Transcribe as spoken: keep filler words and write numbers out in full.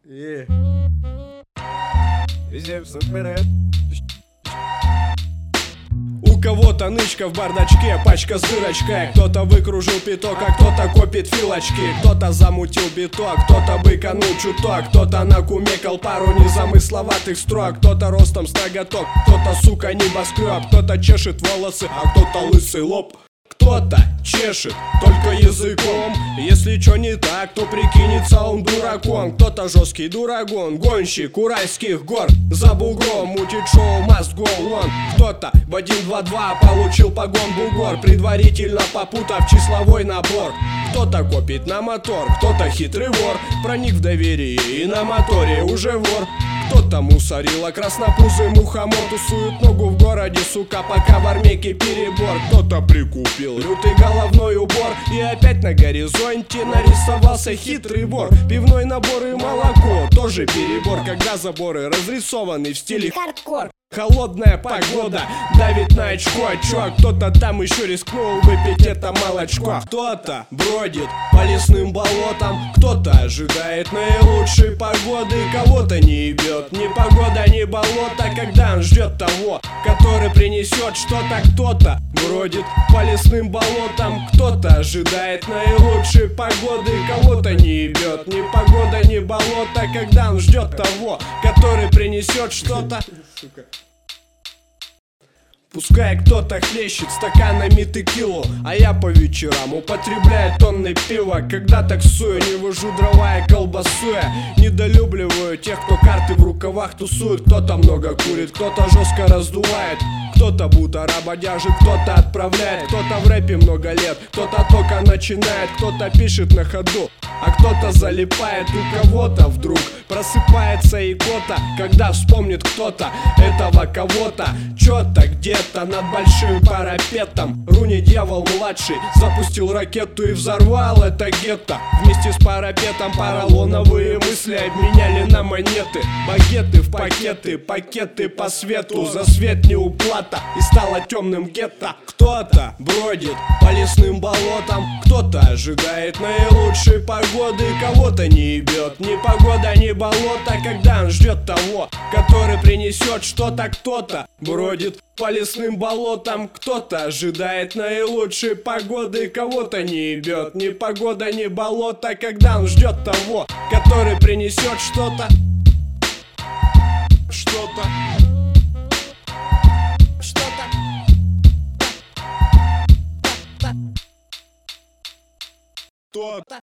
Yeah. У кого-то нычка в бардачке, пачка с дырочкой. Кто-то выкружил пяток, а кто-то копит филочки. Кто-то замутил биток, кто-то быканул чуток. Кто-то накумекал пару незамысловатых строк. Кто-то ростом с ноготок, кто-то, сука, небоскреб. Кто-то чешет волосы, а кто-то лысый лоб. Кто-то чешет только языком. Если чё не так, то прикинется он дураком. Кто-то жесткий дурагон, гонщик уральских гор. За бугром мутит шоу must go on. Кто-то в один два два получил погон бугор, предварительно попутав числовой набор. Кто-то копит на мотор, кто-то хитрый вор, проник в доверие и на моторе уже вор. Кто-то мусорил, а краснопузый мухомор тусует ногу в городе, сука, пока в армейке перебор. Кто-то прикупил лютый головной убор, и опять на горизонте нарисовался хитрый вор. Пивной набор и молоко, тоже перебор, когда заборы разрисованы в стиле хардкор. Холодная погода давит на очко, чё? Кто-то там еще рискнул выпить это молочко. Кто-то бродит по лесным болотам, кто-то ожидает наилучшей погоды. Кого-то не ебет ни погода, ни болото, когда он ждет того, который принесет что-то. Кто-то бродит по лесным болотам, кто-то ожидает наилучшей погоды. Кого-то не ебет ни погода, ни болото, когда он ждет того, который принесет что-то. Пускай кто-то хлещет стаканами текилу, а я по вечерам употребляю тонны пива. Когда таксую, не вожу дрова и колбасу. Я недолюбливаю тех, кто карты в рукавах тусует. Кто-то много курит, кто-то жестко раздувает, кто-то будто работяжит, кто-то отправляет. Кто-то в рэпе много лет, кто-то только начинает. Кто-то пишет на ходу, а кто-то залипает. У кого-то вдруг просыпается икота, когда вспомнит кто-то этого кого-то. Чё-то где-то над большим парапетом Руни Дьявол младший запустил ракету и взорвал это гетто. Вместе с парапетом поролоновые мысли обменяли на монеты. Багеты в пакеты, пакеты по свету. За свет не уплата, и стало темным гетто. Кто-то бродит по лесным болотам, кто-то ожидает наилучшей погоды. Кого-то не ебет ни погода, ни болото, когда он ждет того, который принесет что-то. Кто-то бродит по лесным болотам, кто-то ожидает наилучшей погоды. Кого-то не ебет ни погода, ни болото, когда он ждет того, который принесет что-то. Что-то. Что-то. Кто-то.